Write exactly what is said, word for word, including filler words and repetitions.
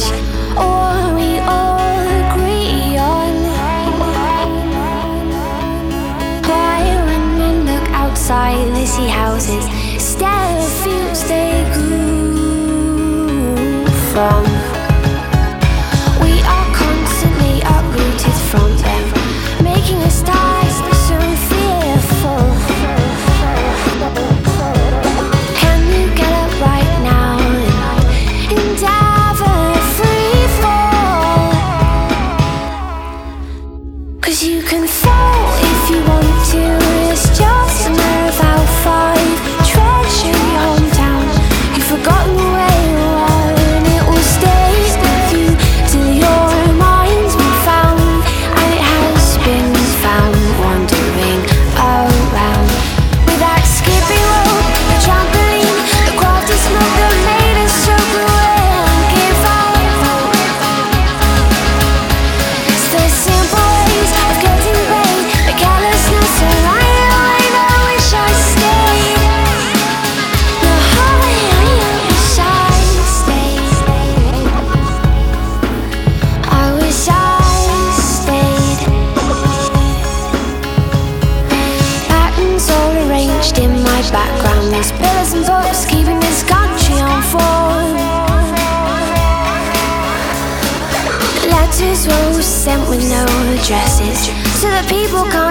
much, or we all agree on. Why, when we look outside, they see houses, stare at fields they grew from. We are constantly uprooted from them, making us die so fearful. Can you get up right now and have a free fall? 'Cause you can fall if you want to. It's just a matter of how far you've treasured your hometown. You've forgotten where you are, and it will stay with you till your mind's been found. And it has been found wandering around with that skipping rope, the trampoline, the crafty smoke that made us so cruel and give up. It's the simple ways of getting paid, the carelessness of lying away. I wish I stayed. No, I wish I stayed. I wish I stayed. Patterns all arranged in my background. There's pillars and posts keeping this country on form. Letters were sent with no addresses, so that people can't